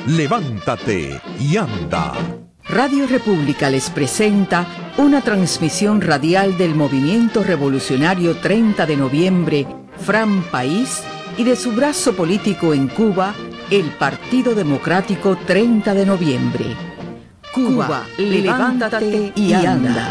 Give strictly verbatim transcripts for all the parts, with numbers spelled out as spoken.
levántate y anda. Radio República les presenta una transmisión radial del Movimiento Revolucionario treinta de noviembre, Fran País, y de su brazo político en Cuba, el Partido Democrático treinta de noviembre. Cuba, levántate y anda.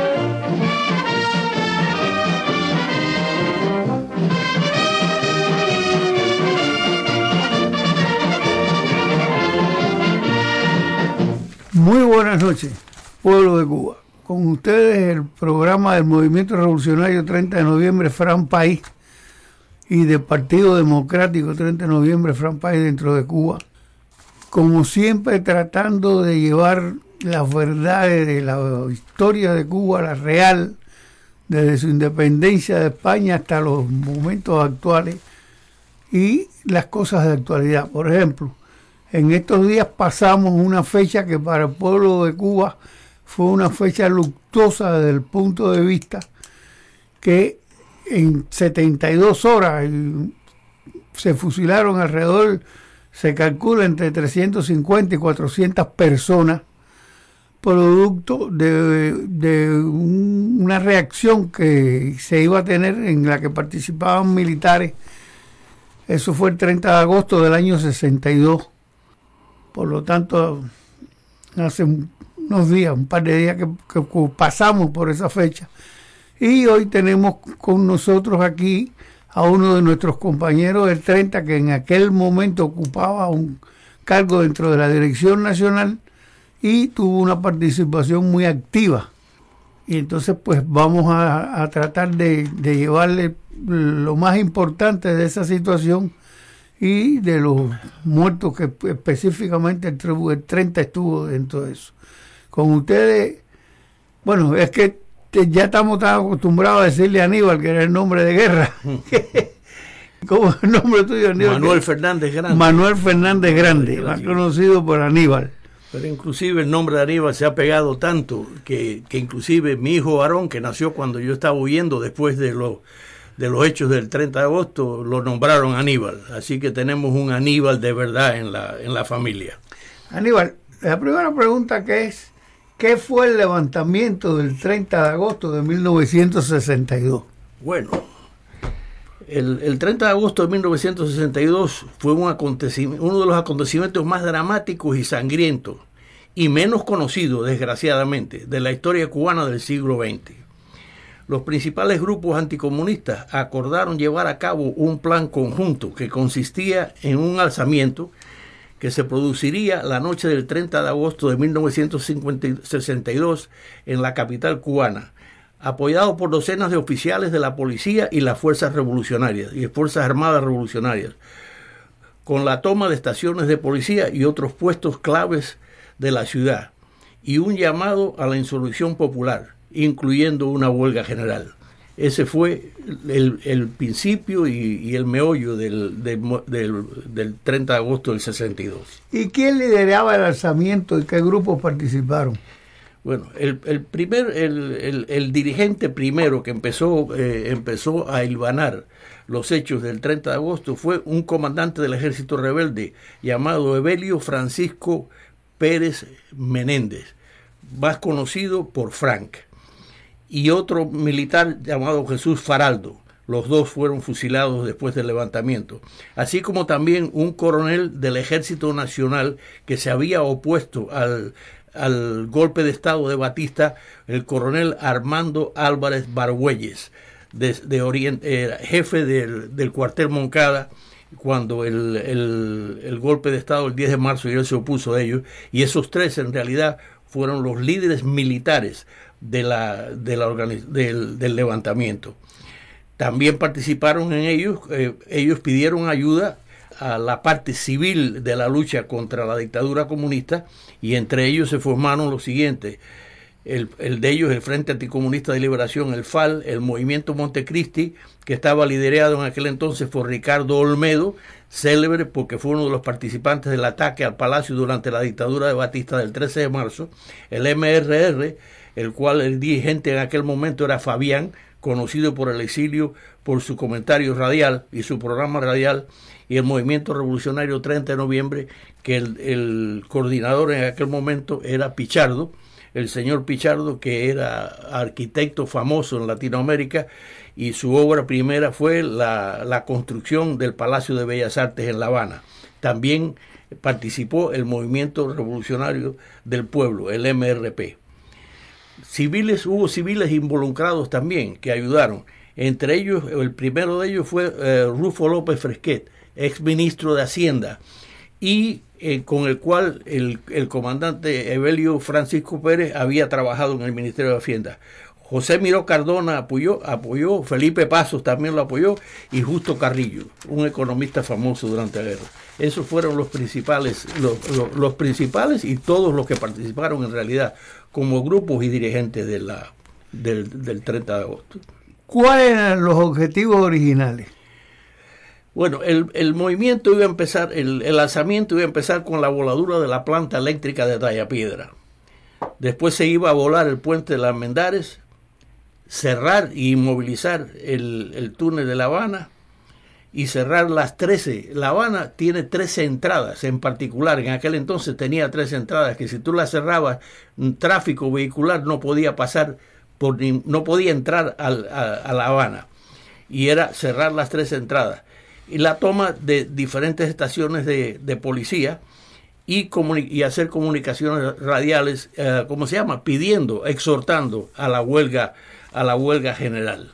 Muy buenas noches, pueblo de Cuba. Con ustedes el programa del Movimiento Revolucionario treinta de noviembre, Fran País, y del Partido Democrático treinta de noviembre, Fran País, dentro de Cuba. Como siempre, tratando de llevar las verdades de la historia de Cuba, la real, desde su independencia de España hasta los momentos actuales y las cosas de actualidad. Por ejemplo, en estos días pasamos una fecha que para el pueblo de Cuba fue una fecha luctuosa desde el punto de vista que en setenta y dos horas se fusilaron alrededor, se calcula entre trescientas cincuenta y cuatrocientas personas, producto de, de un, una reacción que se iba a tener en la que participaban militares. Eso fue el treinta de agosto del año sesenta y dos. Por lo tanto, hace unos días, un par de días que, que pasamos por esa fecha. Y hoy tenemos con nosotros aquí a uno de nuestros compañeros del treinta, que en aquel momento ocupaba un cargo dentro de la Dirección Nacional y tuvo una participación muy activa. Y entonces pues vamos a, a tratar de, de llevarle lo más importante de esa situación y de los muertos que específicamente el, el treinta estuvo dentro de eso. Con ustedes, bueno, es que ya estamos tan acostumbrados a decirle a Aníbal, que era el nombre de guerra. ¿Cómo es el nombre tuyo, Aníbal? Manuel Fernández Grande. Manuel Fernández Grande, más conocido por Aníbal. Pero inclusive el nombre de Aníbal se ha pegado tanto que, que inclusive mi hijo varón, que nació cuando yo estaba huyendo después de los de los hechos del treinta de agosto, lo nombraron Aníbal. Así que tenemos un Aníbal de verdad en la, en la familia. Aníbal, la primera pregunta que es, ¿qué fue el levantamiento del treinta de agosto de mil novecientos sesenta y dos? Bueno, el, el treinta de agosto de mil novecientos sesenta y dos fue un acontecimiento, uno de los acontecimientos más dramáticos y sangrientos y menos conocidos, desgraciadamente, de la historia cubana del siglo veinte. Los principales grupos anticomunistas acordaron llevar a cabo un plan conjunto que consistía en un alzamiento que se produciría la noche del treinta de agosto de mil novecientos sesenta y dos en la capital cubana, apoyado por docenas de oficiales de la policía y las fuerzas revolucionarias y fuerzas armadas revolucionarias, con la toma de estaciones de policía y otros puestos claves de la ciudad, y un llamado a la insurrección popular, incluyendo una huelga general. Ese fue el, el principio y, y el meollo del, del, del, del treinta de agosto del sesenta y dos. ¿Y quién lideraba el alzamiento y qué grupos participaron? Bueno, el, el primer, el, el, el dirigente primero que empezó, eh, empezó a hilvanar los hechos del treinta de agosto fue un comandante del ejército rebelde llamado Evelio Francisco Pérez Menéndez, más conocido por Frank, y otro militar llamado Jesús Faraldo. Los dos fueron fusilados después del levantamiento, así como también un coronel del Ejército Nacional que se había opuesto al, al golpe de Estado de Batista, el coronel Armando Álvarez Bargüelles, de, de Orient, eh, jefe del, del cuartel Moncada, cuando el, el, el golpe de Estado el diez de marzo y él se opuso a ellos, y esos tres en realidad fueron los líderes militares de la, de la organiz- del, del levantamiento. También participaron en ellos, eh, ellos pidieron ayuda a la parte civil de la lucha contra la dictadura comunista, y entre ellos se formaron los siguientes: el, el de ellos el Frente Anticomunista de Liberación, el F A L, el Movimiento Montecristi, que estaba liderado en aquel entonces por Ricardo Olmedo, célebre porque fue uno de los participantes del ataque al Palacio durante la dictadura de Batista del trece de marzo, el M R R, el cual el dirigente en aquel momento era Fabián, conocido por el exilio por su comentario radial y su programa radial, y el Movimiento Revolucionario treinta de noviembre, que el, el coordinador en aquel momento era Pichardo, el señor Pichardo, que era arquitecto famoso en Latinoamérica, y su obra primera fue la, la construcción del Palacio de Bellas Artes en La Habana. También participó el Movimiento Revolucionario del Pueblo, el M R P. Civiles, hubo civiles involucrados también que ayudaron. Entre ellos, el primero de ellos fue eh, Rufo López Fresquet, ex ministro de Hacienda, y eh, con el cual el, el comandante Evelio Francisco Pérez había trabajado en el Ministerio de Hacienda. José Miró Cardona apoyó, apoyó, Felipe Pasos también lo apoyó, y Justo Carrillo, un economista famoso durante la guerra. Esos fueron los principales, los, los, los principales y todos los que participaron en realidad como grupos y dirigentes de la, del, del treinta de agosto. ¿Cuáles eran los objetivos originales? Bueno, el, el movimiento iba a empezar, el, el lanzamiento iba a empezar con la voladura de la planta eléctrica de Tallapiedra. Después se iba a volar el puente de las Almendares, cerrar y inmovilizar el, el túnel de La Habana y cerrar las trece. La Habana tiene trece entradas en particular. En aquel entonces tenía trece entradas que si tú las cerrabas, tráfico vehicular no podía pasar, por, no podía entrar al, a, a La Habana. Y era cerrar las trece entradas. Y la toma de diferentes estaciones de, de policía y, y hacer comunicaciones radiales, eh, ¿cómo se llama? Pidiendo, exhortando a la huelga, a la huelga general.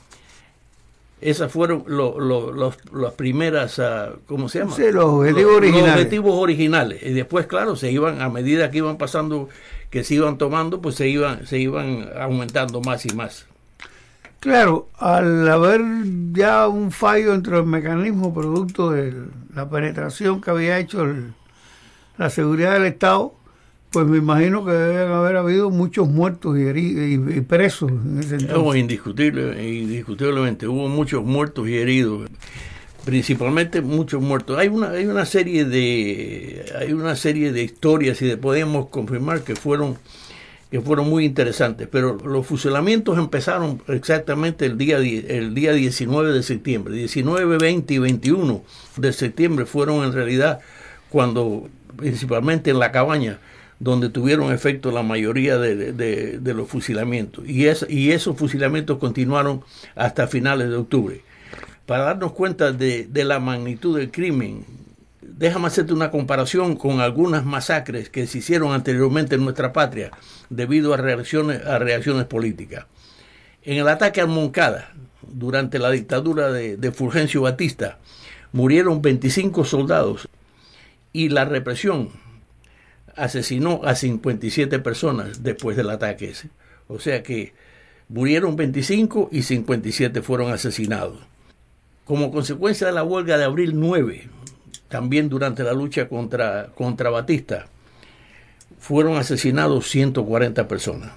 Esas fueron lo, lo, los, las primeras, uh, ¿cómo se llama? Sí, los objetivos los, originales. Los objetivos originales. Y después, claro, se iban, a medida que iban pasando, que se iban tomando, pues se iban, se iban aumentando más y más. Claro, al haber ya un fallo dentro del mecanismo producto de la penetración que había hecho el, la seguridad del Estado, pues me imagino que deben haber habido muchos muertos y, heridos, y, y presos en ese entonces. Oh, indiscutible, indiscutiblemente, hubo muchos muertos y heridos, principalmente muchos muertos. Hay una, hay una serie de, hay una serie de historias y de podemos confirmar que fueron que fueron muy interesantes, pero los fusilamientos empezaron exactamente el día, el día diecinueve de septiembre. diecinueve, veinte y veintiuno de septiembre fueron en realidad cuando, principalmente en La Cabaña, donde tuvieron efecto la mayoría de, de, de los fusilamientos. Y, es, y esos fusilamientos continuaron hasta finales de octubre. Para darnos cuenta de, de la magnitud del crimen, déjame hacerte una comparación con algunas masacres que se hicieron anteriormente en nuestra patria debido a reacciones, a reacciones políticas. En el ataque a Moncada, durante la dictadura de, de Fulgencio Batista, murieron veinticinco soldados y la represión asesinó a cincuenta y siete personas después del ataque ese. O sea que murieron veinticinco y cincuenta y siete fueron asesinados. Como consecuencia de la huelga de abril nueve, también durante la lucha contra, contra Batista, fueron asesinados ciento cuarenta personas.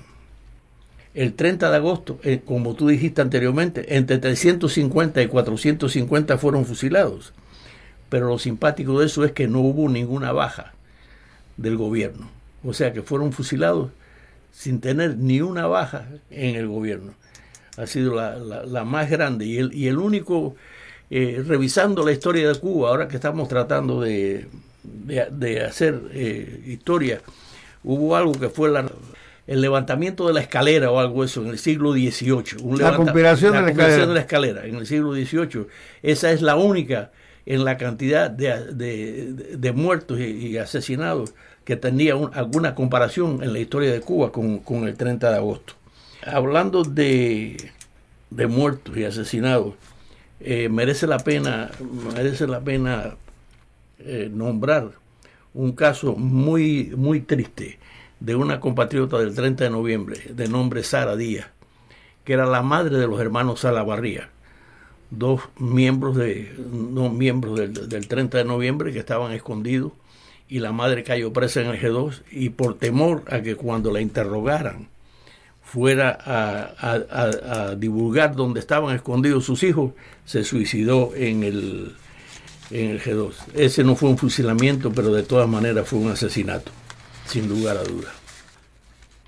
El treinta de agosto, eh, como tú dijiste anteriormente, entre trescientos cincuenta y cuatrocientos cincuenta fueron fusilados. Pero lo simpático de eso es que no hubo ninguna baja del gobierno. O sea que fueron fusilados sin tener ni una baja en el gobierno. Ha sido la, la, la más grande y el, y el único... Eh, revisando la historia de Cuba, ahora que estamos tratando de, de, de hacer eh, historia, hubo algo que fue la, el levantamiento de la escalera o algo eso en el siglo dieciocho. Un la levanta, conspiración, la de, la conspiración de la escalera en el siglo dieciocho. Esa es la única en la cantidad de, de, de, de muertos y, y asesinados que tenía un, alguna comparación en la historia de Cuba con, con el treinta de agosto. Hablando de, de muertos y asesinados, Eh, merece la pena merece la pena eh, nombrar un caso muy muy triste de una compatriota del treinta de noviembre de nombre Sara Díaz, que era la madre de los hermanos Salavarría, dos miembros de no miembros del, del treinta de noviembre que estaban escondidos, y la madre cayó presa en el G dos, y por temor a que cuando la interrogaran fuera a, a, a, a divulgar dónde estaban escondidos sus hijos, se suicidó en el, en el G dos. Ese no fue un fusilamiento, pero de todas maneras fue un asesinato, sin lugar a dudas.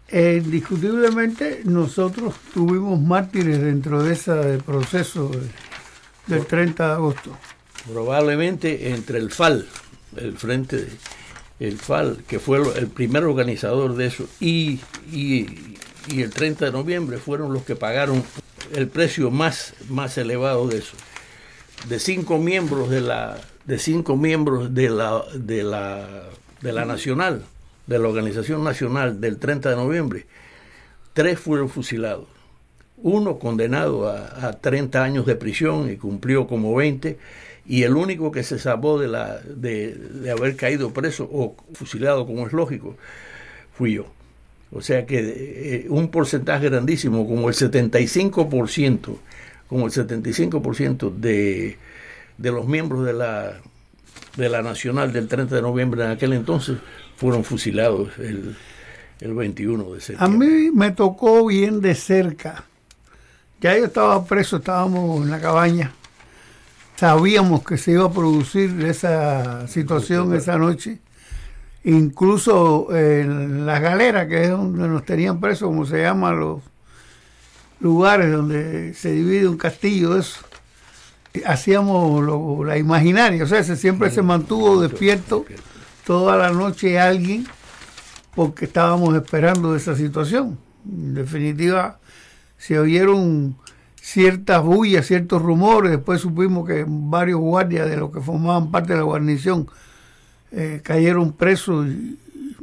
Eh, indiscutiblemente nosotros tuvimos mártires dentro de ese proceso de, del treinta de agosto. Probablemente entre el F A L, el Frente de, el F A L, que fue el primer organizador de eso, y, y, y el treinta de noviembre fueron los que pagaron el precio más, más elevado de eso. De cinco miembros de la, de cinco miembros de la, de la, de la nacional, de la organización nacional del treinta de noviembre, tres fueron fusilados. Uno condenado a, a treinta años de prisión y cumplió como veinte, y el único que se salvó de, la, de, de haber caído preso o fusilado, como es lógico, fui yo. O sea que eh, un porcentaje grandísimo, como el setenta y cinco por ciento, como el setenta y cinco por ciento de, de los miembros de la, de la Nacional del treinta de noviembre en aquel entonces, fueron fusilados el, el veintiuno de septiembre. A mí me tocó bien de cerca. Ya yo estaba preso, estábamos en la cabaña. Sabíamos que se iba a producir esa situación esa noche. Incluso en la galera, que es donde nos tenían presos, como se llaman los lugares donde se divide un castillo, eso. Hacíamos lo, la imaginaria, o sea, se, siempre se mantuvo despierto toda la noche alguien, porque estábamos esperando esa situación. En definitiva, se oyeron ciertas bullas, ciertos rumores. Después supimos que varios guardias de los que formaban parte de la guarnición eh, cayeron presos. Y,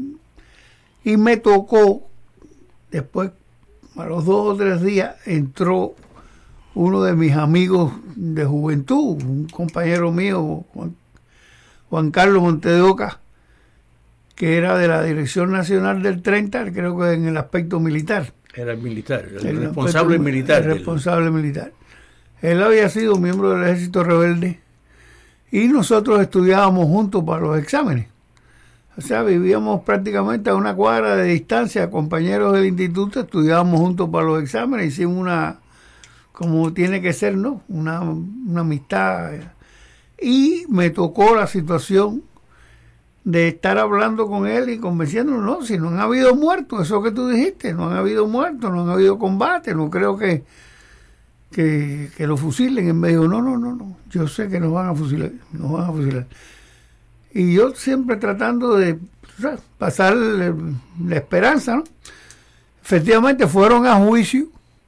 y me tocó, después, a los dos o tres días, entró uno de mis amigos de juventud, un compañero mío, Juan, Juan Carlos Montes de Oca, que era de la Dirección Nacional del treinta, creo que en el aspecto militar. Era el militar, el, el responsable aspecto, militar. El responsable del... militar. Él había sido miembro del Ejército Rebelde y nosotros estudiábamos juntos para los exámenes. O sea, vivíamos prácticamente a una cuadra de distancia, compañeros del instituto, estudiábamos juntos para los exámenes, hicimos una, como tiene que ser, ¿no? Una, una amistad. Y me tocó la situación de estar hablando con él y convenciéndolo, no, si no han habido muertos, eso que tú dijiste, no han habido muertos, no han habido combate, no creo que, que, que lo fusilen. En medio, no, no, no, no, yo sé que nos van a fusilar, nos van a fusilar. Y yo siempre tratando de, o sea, pasar la, la esperanza, ¿no? Efectivamente fueron a juicio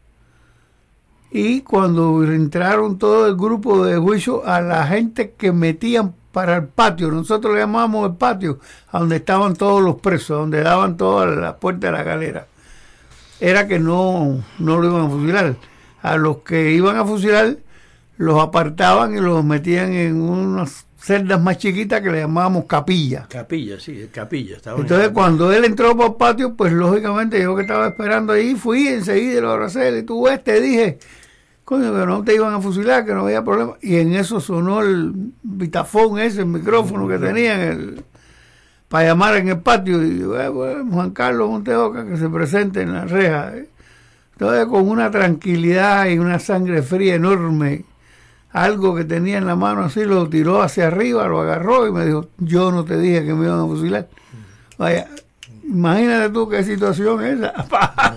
y cuando entraron todo el grupo de juicio, a la gente que metían para el patio, nosotros le llamábamos el patio, a donde estaban todos los presos, donde daban todas las puertas de la galera, era que no, no lo iban a fusilar. A los que iban a fusilar los apartaban y los metían en unas celdas más chiquitas que le llamábamos capilla. Capilla, sí, capilla. Estaba Entonces capilla. Cuando él entró por el patio, pues lógicamente yo que estaba esperando ahí, fui enseguida y lo abracé, y tú ves, te dije, coño, que no te iban a fusilar, que no había problema. Y en eso sonó el vitafón ese, el micrófono que tenían el, para llamar en el patio. Y yo, eh, pues, Juan Carlos Montes de Oca, que se presente en la reja. ¿eh? Entonces, con una tranquilidad y una sangre fría enorme, algo que tenía en la mano así, lo tiró hacia arriba, lo agarró y me dijo, yo no te dije que me iban a fusilar. Vaya, imagínate tú qué situación es esa.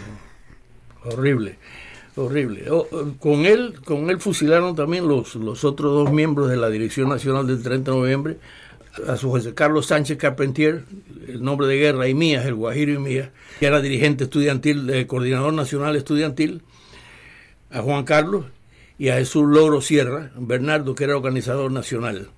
Horrible. Horrible. Con él, con él fusilaron también los, los otros dos miembros de la Dirección Nacional del treinta de noviembre, a su José Carlos Sánchez Carpentier, el nombre de guerra, y Mías, el Guajiro y Mías, que era dirigente estudiantil, eh, coordinador nacional estudiantil, a Juan Carlos, y a Jesús Loro Sierra, Bernardo, que era organizador nacional.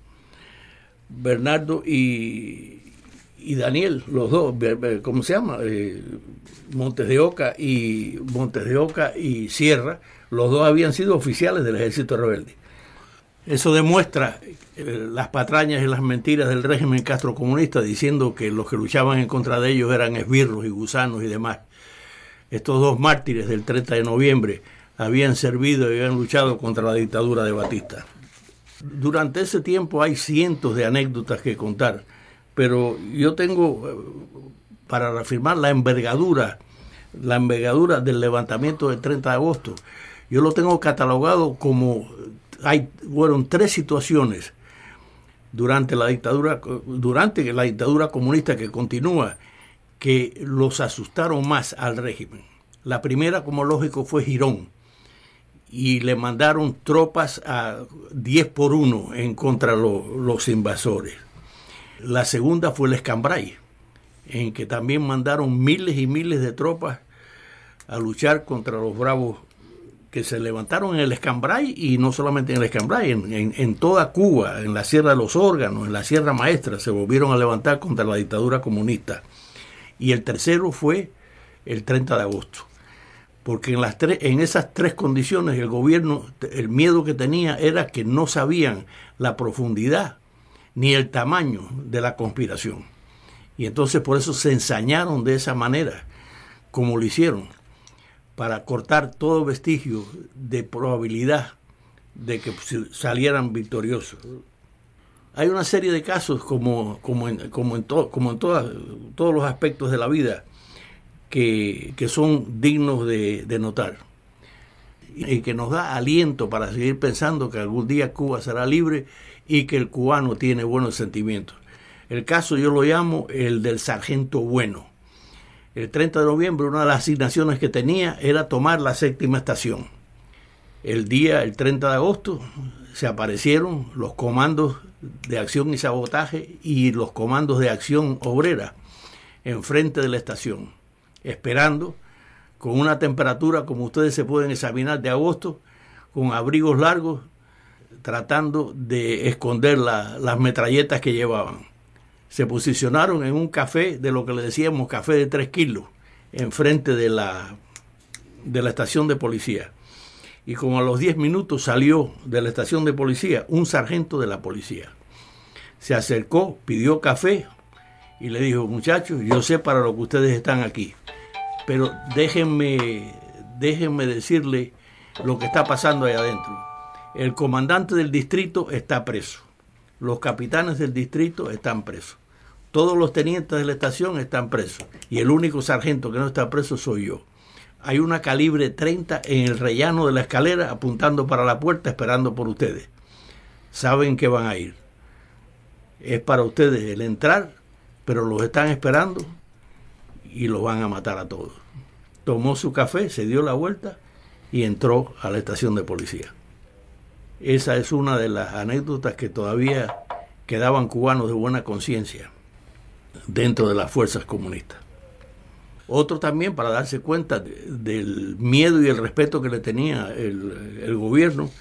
Bernardo y, y Daniel, los dos, ¿cómo se llama? Eh, Montes de Oca y Montes de Oca y Sierra, los dos habían sido oficiales del Ejército Rebelde. Eso demuestra eh, las patrañas y las mentiras del régimen castrocomunista, diciendo que los que luchaban en contra de ellos eran esbirros y gusanos y demás. Estos dos mártires del treinta de noviembre habían servido y habían luchado contra la dictadura de Batista. Durante ese tiempo hay cientos de anécdotas que contar, pero yo tengo, para reafirmar la envergadura, la envergadura del levantamiento del treinta de agosto, yo lo tengo catalogado como, hay, fueron tres situaciones durante la dictadura, durante la dictadura comunista que continúa, que los asustaron más al régimen. La primera, como lógico, fue Girón, y le mandaron tropas a diez por uno en contra de lo, los invasores. La segunda fue el Escambray, en que también mandaron miles y miles de tropas a luchar contra los bravos que se levantaron en el Escambray, y no solamente en el Escambray, en, en, en toda Cuba, en la Sierra de los Órganos, en la Sierra Maestra, se volvieron a levantar contra la dictadura comunista. Y el tercero fue el treinta de agosto, porque en, las tres, en esas tres condiciones el gobierno, el miedo que tenía era que no sabían la profundidad ni el tamaño de la conspiración. Y entonces por eso se ensañaron de esa manera, como lo hicieron, para cortar todo vestigio de probabilidad de que salieran victoriosos. Hay una serie de casos, como, como en, como en, to, como en todas, todos los aspectos de la vida, que, que son dignos de, de notar, y que nos da aliento para seguir pensando que algún día Cuba será libre y que el cubano tiene buenos sentimientos. El caso yo lo llamo el del sargento Bueno. El treinta de noviembre, una de las asignaciones que tenía era tomar la séptima estación. El día, el treinta de agosto, se aparecieron los comandos de acción y sabotaje y los comandos de acción obrera enfrente de la estación, esperando con una temperatura, como ustedes se pueden examinar, de agosto, con abrigos largos, tratando de esconder la, las metralletas que llevaban. Se posicionaron en un café, de lo que le decíamos café de tres kilos, enfrente de la, de la estación de policía. Y como a los diez minutos salió de la estación de policía un sargento de la policía. Se acercó, pidió café y le dijo: muchachos, yo sé para lo que ustedes están aquí, pero déjenme, déjenme decirle lo que está pasando ahí adentro. El comandante del distrito está preso. Los capitanes del distrito están presos. Todos los tenientes de la estación están presos. Y el único sargento que no está preso soy yo. Hay una calibre treinta en el rellano de la escalera apuntando para la puerta, esperando por ustedes. Saben que van a ir. Es para ustedes el entrar, pero los están esperando y los van a matar a todos. Tomó su café, se dio la vuelta y entró a la estación de policía. Esa es una de las anécdotas que todavía quedaban cubanos de buena conciencia dentro de las fuerzas comunistas. Otro también, para darse cuenta de, del miedo y el respeto que le tenía el, el gobierno,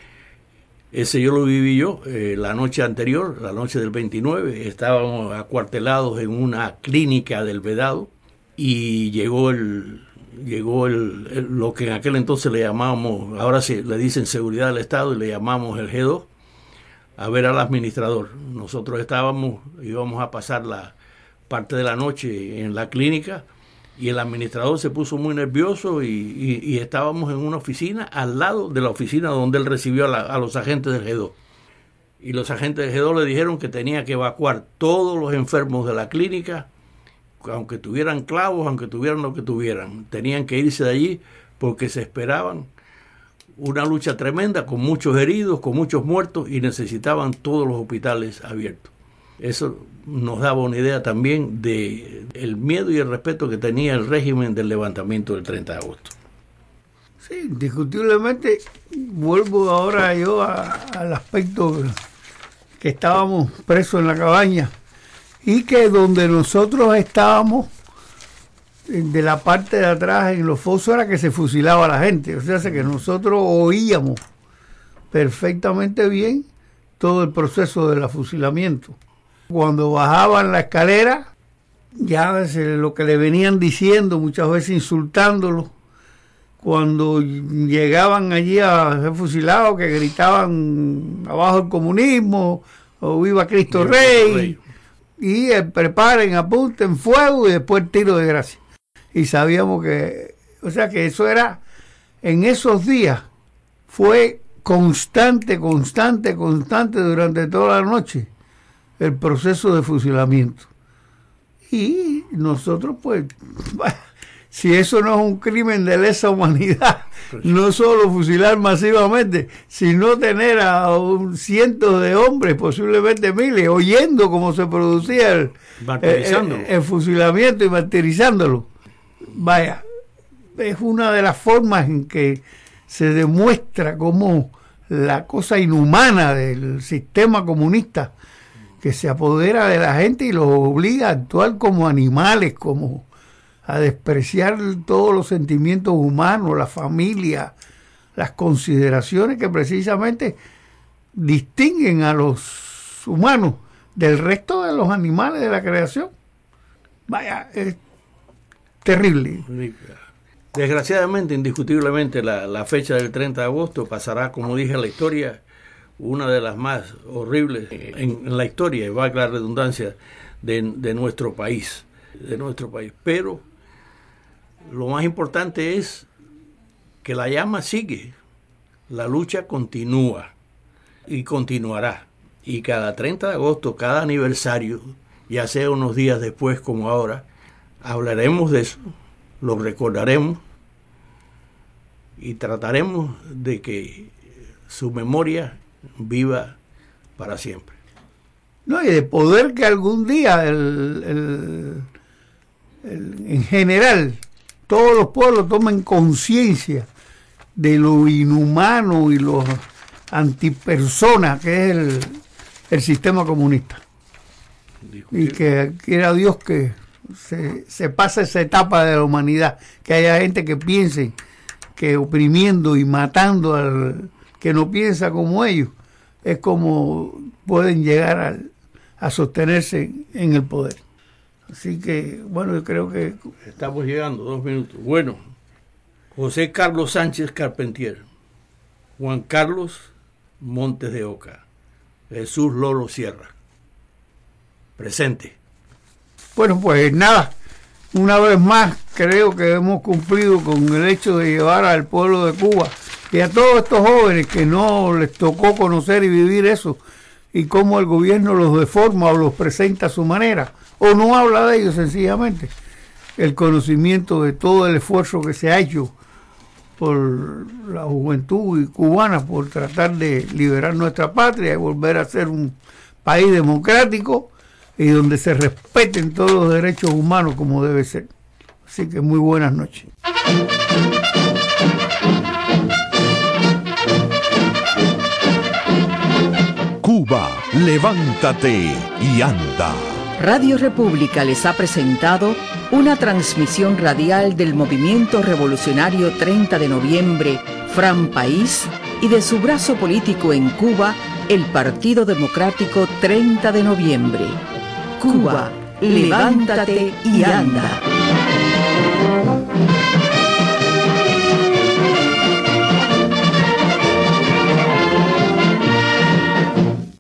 ese yo lo viví yo eh, la noche anterior, la noche del veintinueve, estábamos acuartelados en una clínica del Vedado y llegó el... llegó el, el, lo que en aquel entonces le llamábamos, ahora sí le dicen seguridad del Estado, y le llamamos el G dos, a ver al administrador. Nosotros estábamos, íbamos a pasar la parte de la noche en la clínica, y el administrador se puso muy nervioso y, y, y estábamos en una oficina al lado de la oficina donde él recibió a, la, a los agentes del G dos. Y los agentes del G dos le dijeron que tenía que evacuar todos los enfermos de la clínica, aunque tuvieran clavos, aunque tuvieran lo que tuvieran, tenían que irse de allí porque se esperaban una lucha tremenda, con muchos heridos, con muchos muertos, y necesitaban todos los hospitales abiertos. Eso nos daba una idea también de el miedo y el respeto que tenía el régimen del levantamiento del treinta de agosto. Sí, indiscutiblemente, vuelvo ahora yo a, al aspecto que estábamos presos en la cabaña, y que donde nosotros estábamos, de la parte de atrás en los fosos, era que se fusilaba a la gente. O sea, que nosotros oíamos perfectamente bien todo el proceso del fusilamiento. Cuando bajaban la escalera, ya lo que le venían diciendo, muchas veces insultándolo. Cuando llegaban allí a ser fusilados, que gritaban abajo el comunismo, o viva Cristo Rey. Rey. Y eh, preparen, apunten, fuego, y después tiro de gracia. Y sabíamos que, o sea que eso era, en esos días, fue constante, constante, constante durante toda la noche, el proceso de fusilamiento. Y nosotros, pues, si eso no es un crimen de lesa humanidad, no solo fusilar masivamente, sino tener a un cientos de hombres, posiblemente miles, oyendo cómo se producía el, el, el fusilamiento y martirizándolo. Vaya, es una de las formas en que se demuestra cómo la cosa inhumana del sistema comunista, que se apodera de la gente y los obliga a actuar como animales, como a despreciar todos los sentimientos humanos, la familia, las consideraciones que precisamente distinguen a los humanos del resto de los animales de la creación. Vaya, es terrible. Desgraciadamente, indiscutiblemente, la, la fecha del treinta de agosto pasará, como dije, en la historia, una de las más horribles en, en la historia, y valga la redundancia, de, de nuestro país, de nuestro país. Pero lo más importante es que la llama sigue, la lucha continúa y continuará. Y cada treinta de agosto, cada aniversario, ya sea unos días después como ahora, hablaremos de eso, lo recordaremos y trataremos de que su memoria viva para siempre. No, y de poder que algún día el, el, el, en general todos los pueblos tomen conciencia de lo inhumano y lo antipersona que es el, el sistema comunista. Y que quiera Dios que se, se pase esa etapa de la humanidad, que haya gente que piense que oprimiendo y matando al que no piensa como ellos es como pueden llegar a, a sostenerse en el poder. Así que, bueno, yo creo que... Estamos llegando, dos minutos. Bueno, José Carlos Sánchez Carpentier, Juan Carlos Montes de Oca, Jesús Lolo Sierra. Presente. Bueno, pues nada, una vez más creo que hemos cumplido con el hecho de llevar al pueblo de Cuba y a todos estos jóvenes que no les tocó conocer y vivir eso, y cómo el gobierno los deforma o los presenta a su manera, o no habla de ellos sencillamente, el conocimiento de todo el esfuerzo que se ha hecho por la juventud cubana por tratar de liberar nuestra patria y volver a ser un país democrático y donde se respeten todos los derechos humanos como debe ser. Así que muy buenas noches. Cuba, levántate y anda. Radio República les ha presentado una transmisión radial del Movimiento Revolucionario treinta de noviembre, Fran País, y de su brazo político en Cuba, el Partido Democrático treinta de noviembre. Cuba, levántate y anda.